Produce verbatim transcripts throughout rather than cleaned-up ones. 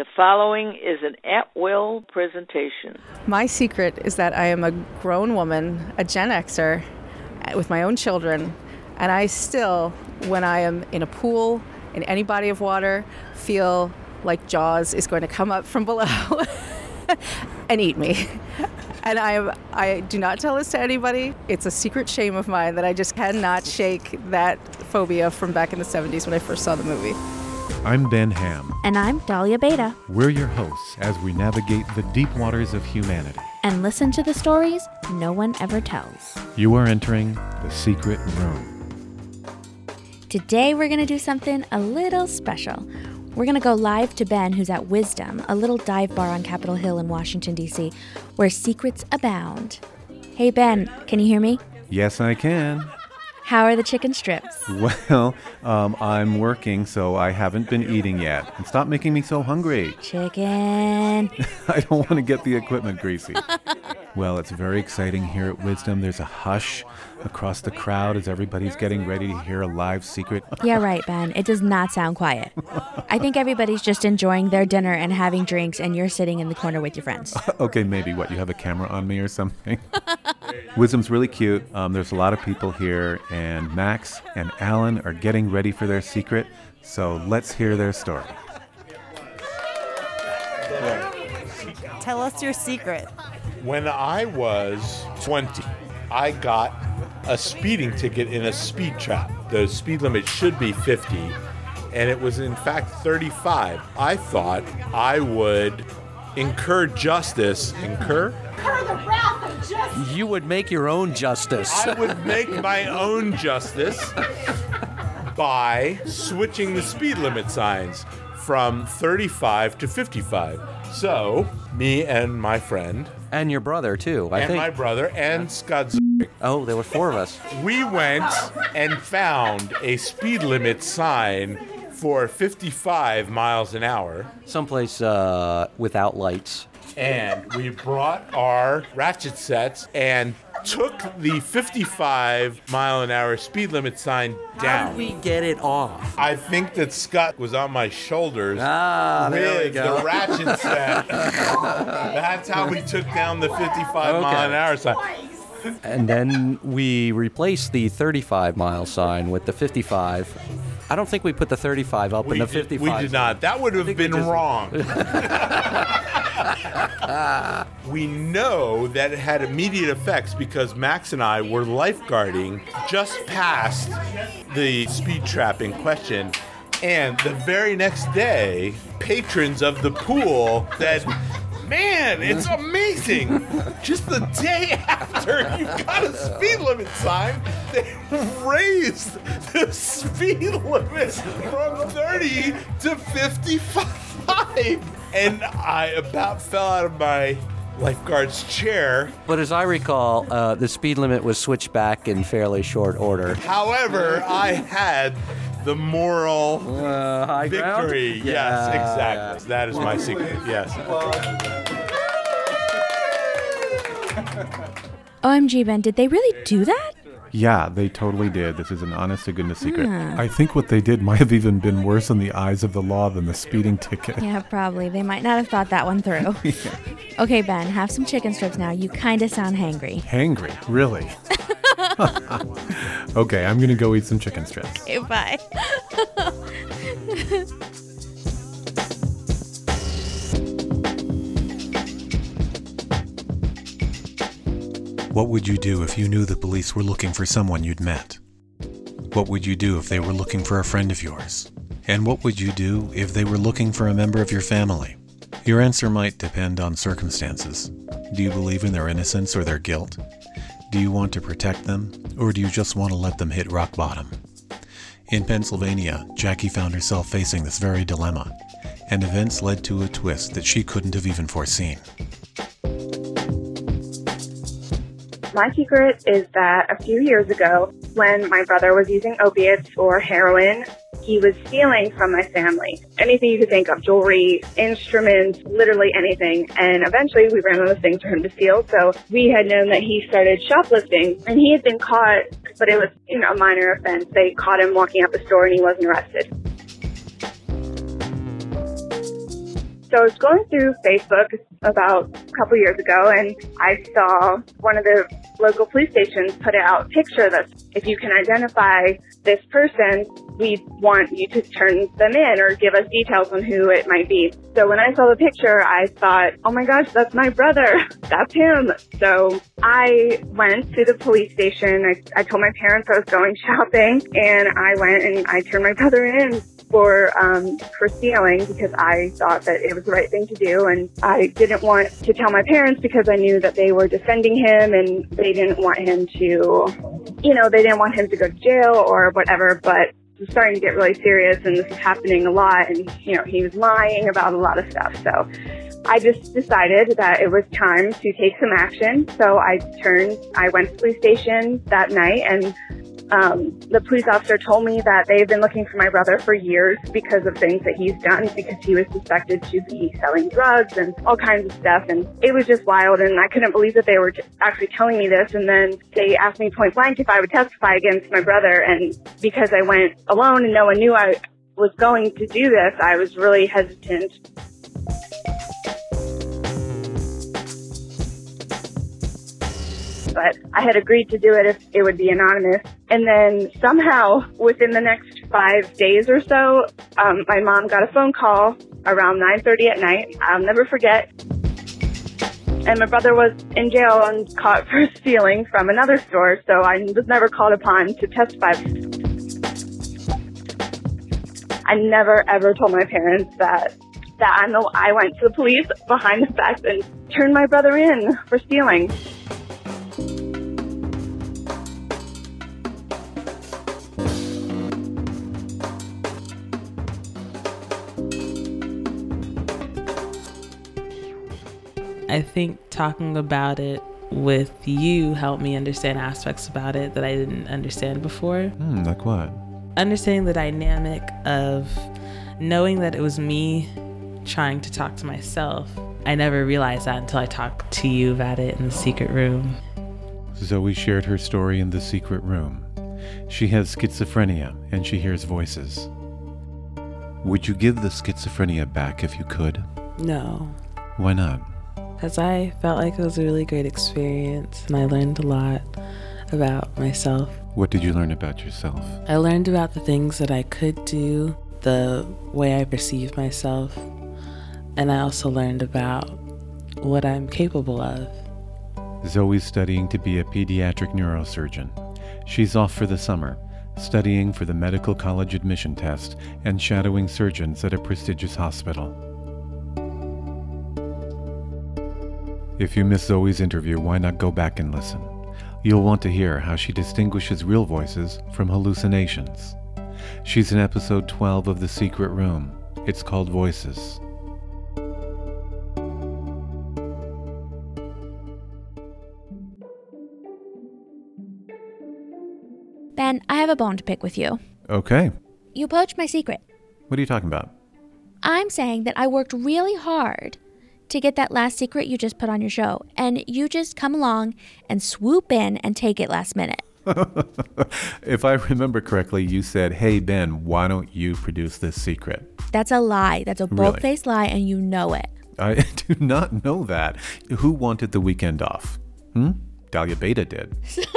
The following is an at-will presentation. My secret is that I am a grown woman, a Gen Xer, with my own children, and I still, when I am in a pool, in any body of water, feel like Jaws is going to come up from below and eat me. And I am, I do not tell this to anybody. It's a secret shame of mine that I just cannot shake that phobia from back in the seventies when I first saw the movie. I'm Ben Ham. And I'm Dahlia Beta. We're your hosts as we navigate the deep waters of humanity. And listen to the stories no one ever tells. You are entering the secret room. Today we're going to do something a little special. We're going to go live to Ben, who's at Wisdom, a little dive bar on Capitol Hill in Washington, D C, where secrets abound. Hey, Ben, can you hear me? Yes, I can. How are the chicken strips? Well, um, I'm working, so I haven't been eating yet. And stop making me so hungry. Chicken. I don't want to get the equipment greasy. Well, it's very exciting here at Wisdom. There's a hush across the crowd as everybody's getting ready to hear a live secret. Yeah, right, Ben. It does not sound quiet. I think everybody's just enjoying their dinner and having drinks, and you're sitting in the corner with your friends. Okay, maybe. What, you have a camera on me or something? Wisdom's really cute. Um, there's a lot of people here, and Max and Alan are getting ready for their secret, so let's hear their story. Tell us your secret. When I was twenty, I got a speeding ticket in a speed trap. The speed limit should be fifty, and it was in fact thirty-five. I thought I would incur justice. Incur? Incur the wrath of justice. You would make your own justice. I would make my own justice by switching the speed limit signs from thirty-five to fifty-five. So, me and my friend... And your brother, too, I and think. my brother, and Scott Z- Oh, there were four of us. We went and found a speed limit sign for fifty-five miles an hour. Someplace uh, without lights. And we brought our ratchet sets and took the fifty-five mile an hour speed limit sign down. How did we get it off? I think that Scott was on my shoulders Ah, there we with go. the ratchet set. That's how we took down the fifty-five Okay. mile an hour sign. And then we replaced the thirty-five mile sign with the fifty-five. I don't think we put the thirty-five up We in the did, fifty-five. we did not. That would have think we been just- wrong. We know that it had immediate effects because Max and I were lifeguarding just past the speed trap in question. And the very next day, patrons of the pool said, "Man, it's amazing! Just the day after you got a speed limit sign, they raised the speed limit from thirty to fifty-five. And I about fell out of my lifeguard's chair. But as I recall, uh, the speed limit was switched back in fairly short order. However, I had the moral Uh, high ground? victory. Yeah, Yes, exactly. yeah. That is my secret. Yes. O M G, Ben, did they really do that? Yeah, they totally did. This is an honest-to-goodness secret. I think what they did might have even been worse in the eyes of the law than the speeding ticket. Yeah, probably. They might not have thought that one through. Okay, Ben, have some chicken strips now. You kind of sound hangry. Hangry? Really? Okay, I'm going to go eat some chicken strips. Okay, bye. What would you do if you knew the police were looking for someone you'd met? What would you do if they were looking for a friend of yours? And what would you do if they were looking for a member of your family? Your answer might depend on circumstances. Do you believe in their innocence or their guilt? Do you want to protect them, or do you just want to let them hit rock bottom? In Pennsylvania, Jackie found herself facing this very dilemma, and events led to a twist that she couldn't have even foreseen. My secret is that a few years ago, when my brother was using opiates or heroin, he was stealing from my family. Anything you could think of, jewelry, instruments, literally anything. And eventually we ran out of things for him to steal. So we had known that he started shoplifting, and he had been caught, but it was, you know, a minor offense. They caught him walking out the store and he wasn't arrested. So I was going through Facebook about a couple years ago, and I saw one of the local police stations put out a picture that if you can identify this person, we want you to turn them in or give us details on who it might be. So when I saw the picture, I thought, oh my gosh, that's my brother. That's him. So I went to the police station. I, I told my parents I was going shopping, and I went and I turned my brother in for um, for stealing because I thought that it was the right thing to do, and I didn't want to tell my parents because I knew that they were defending him and they didn't want him to, you know, they didn't want him to go to jail or whatever, but it was starting to get really serious and this was happening a lot, and, you know, he was lying about a lot of stuff. So I just decided that it was time to take some action. So I turned, I went to the police station that night, and Um, the police officer told me that they've been looking for my brother for years because of things that he's done, because he was suspected to be selling drugs and all kinds of stuff. And it was just wild, and I couldn't believe that they were actually telling me this. And then they asked me point blank if I would testify against my brother. And because I went alone and no one knew I was going to do this, I was really hesitant. But I had agreed to do it if it would be anonymous. And then somehow, within the next five days or so, um, my mom got a phone call around nine thirty at night. I'll never forget. And my brother was in jail and caught for stealing from another store, so I was never called upon to testify. I never, ever told my parents that that I know I went to the police behind the fact and turned my brother in for stealing. I think talking about it with you helped me understand aspects about it that I didn't understand before. Hmm, like what? Understanding the dynamic of knowing that it was me trying to talk to myself. I never realized that until I talked to you about it in the secret room. Zoe shared her story in the secret room. She has schizophrenia and she hears voices. Would you give the schizophrenia back if you could? No. Why not? Because I felt like it was a really great experience and I learned a lot about myself. What did you learn about yourself? I learned about the things that I could do, the way I perceive myself, and I also learned about what I'm capable of. Zoe's studying to be a pediatric neurosurgeon. She's off for the summer, studying for the medical college admission test and shadowing surgeons at a prestigious hospital. If you miss Zoe's interview, why not go back and listen? You'll want to hear how she distinguishes real voices from hallucinations. She's in episode twelve of The Secret Room. It's called Voices. Ben, I have a bone to pick with you. Okay. You poached my secret. What are you talking about? I'm saying that I worked really hard to get that last secret you just put on your show, and you just come along and swoop in and take it last minute. If I remember correctly, you said, hey, Ben, why don't you produce this secret? That's a lie. That's a bold-faced lie, and you know it. I do not know that. Who wanted the weekend off? Hmm? Dahlia Beta did.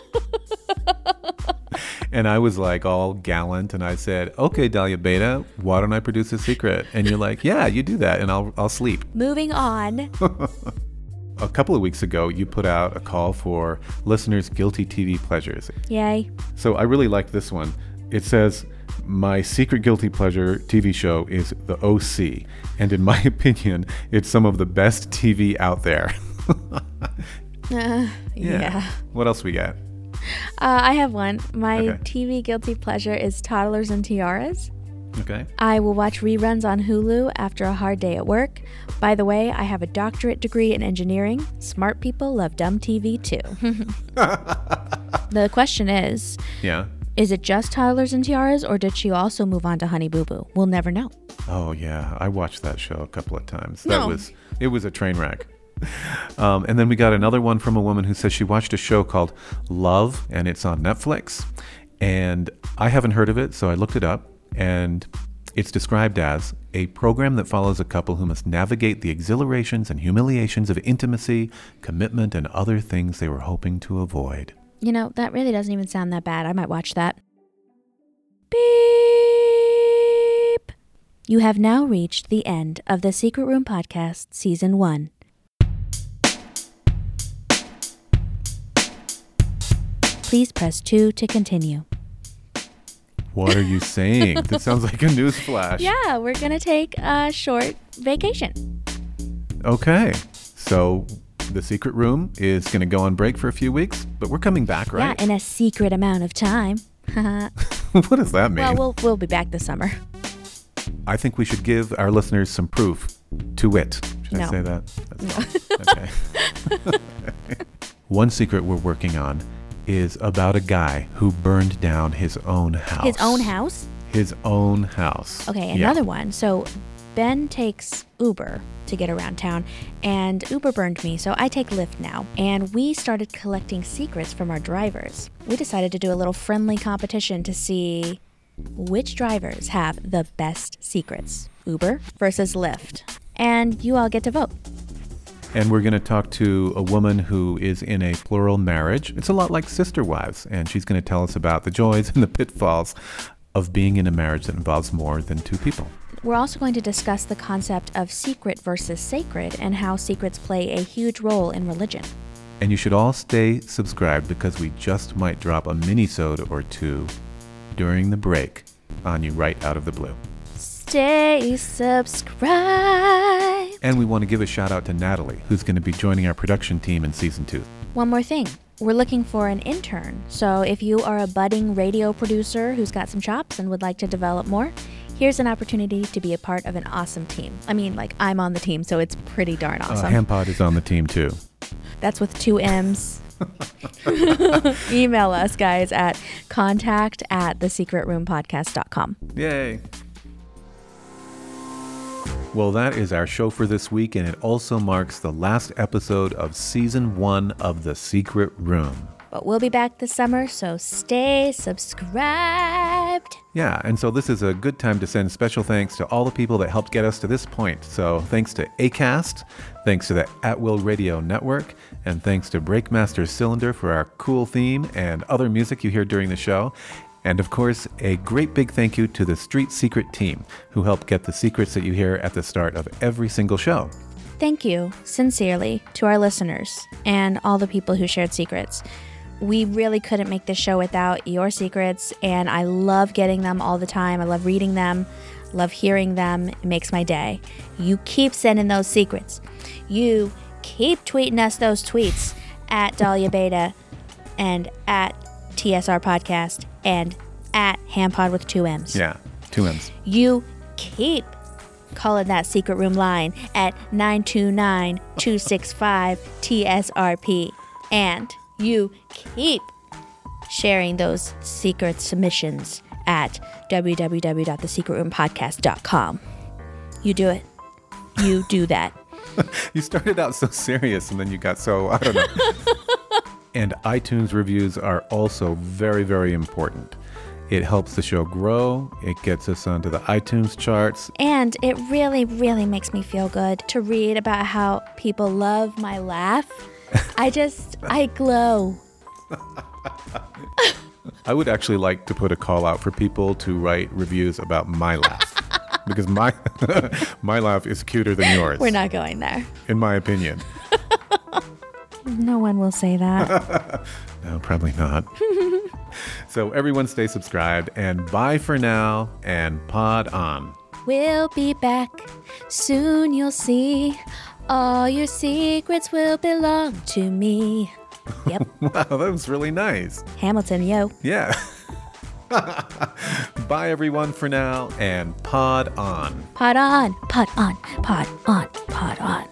And I was like all gallant, and I said, okay, Dahlia Beta, why don't I produce a secret? And you're like, yeah, you do that, and I'll I'll sleep. Moving on. A couple of weeks ago, you put out a call for listeners' guilty T V pleasures. Yay. So I really like this one. It says, my secret guilty pleasure T V show is The O C, and in my opinion, it's some of the best T V out there. uh, yeah. yeah. What else we got? Uh, I have one. My okay. T V guilty pleasure is Toddlers and Tiaras. Okay. I will watch reruns on Hulu after a hard day at work. By the way, I have a doctorate degree in engineering. Smart people love dumb T V too. The question is, yeah. Is it just Toddlers and Tiaras, or did she also move on to Honey Boo Boo? We'll never know. Oh yeah, I watched that show a couple of times. That no. was it was a train wreck. Um, and then we got another one from a woman who says she watched a show called Love, and it's on Netflix. And I haven't heard of it, so I looked it up. And It's described as a program that follows a couple who must navigate the exhilarations and humiliations of intimacy, commitment, and other things they were hoping to avoid. You know, that really doesn't even sound that bad. I might watch that. Beep! You have now reached the end of the Secret Room Podcast Season one. Please press two to continue. What are you saying? That sounds like a news flash. Yeah, we're going to take a short vacation. Okay. So the Secret Room is going to go on break for a few weeks, but we're coming back, right? Yeah, in a secret amount of time. What does that mean? Well, we'll we'll be back this summer. I think we should give our listeners some proof, to wit. Should No. I say that? That's no. Okay. One secret we're working on is about a guy who burned down his own house. His own house? His own house. Okay, Yeah. another one. So Ben takes Uber to get around town, and Uber burned me, so I take Lyft now. And we started collecting secrets from our drivers. We decided to do a little friendly competition to see which drivers have the best secrets. Uber versus Lyft. And you all get to vote. And we're going to talk to a woman who is in a plural marriage. It's a lot like Sister Wives, and she's going to tell us about the joys and the pitfalls of being in a marriage that involves more than two people. We're also going to discuss the concept of secret versus sacred and how secrets play a huge role in religion. And you should all stay subscribed because we just might drop a mini-sode or two during the break on you right out of the blue. Stay subscribed. And we want to give a shout out to Natalie, who's going to be joining our production team in season two. One more thing. We're looking for an intern. So if you are a budding radio producer who's got some chops and would like to develop more, here's an opportunity to be a part of an awesome team. I mean, like, I'm on the team, so it's pretty darn awesome. Uh, HamPod is on the team too. That's with two M's. Email us, guys, at contact at the secret room podcast dot com. Yay. Well, that is our show for this week, and it also marks the last episode of season one of The Secret Room. But we'll be back this summer, so stay subscribed. Yeah, and so this is a good time to send special thanks to all the people that helped get us to this point. So thanks to Acast, thanks to the At Will Radio Network, and thanks to Breakmaster Cylinder for our cool theme and other music you hear during the show. And of course, a great big thank you to the Street Secret team who helped get the secrets that you hear at the start of every single show. Thank you, sincerely, to our listeners and all the people who shared secrets. We really couldn't make this show without your secrets, and I love getting them all the time. I love reading them, love hearing them. It makes my day. You keep sending those secrets. You keep tweeting us those tweets at Dahlia Beta and at T S R Podcast and at HamPod with two M's. Yeah, two M's. You keep calling that secret room line at nine two nine, two six five, T S R P. And you keep sharing those secret submissions at w w w dot the secret room podcast dot com. You do it. You do that. You started out so serious and then you got so, I don't know. And iTunes reviews are also very, very important. It helps the show grow. It gets us onto the iTunes charts. And it really, really makes me feel good to read about how people love my laugh. I just, I glow. I would actually like to put a call out for people to write reviews about my laugh. Because my my laugh is cuter than yours. We're not going there. In my opinion. No one will say that. No, probably not. So everyone stay subscribed, and bye for now, and pod on. We'll be back. Soon you'll see. All your secrets will belong to me. Yep. Wow, that was really nice. Hamilton, yo. Yeah. Bye everyone for now, and pod on. Pod on, pod on, pod on, pod on.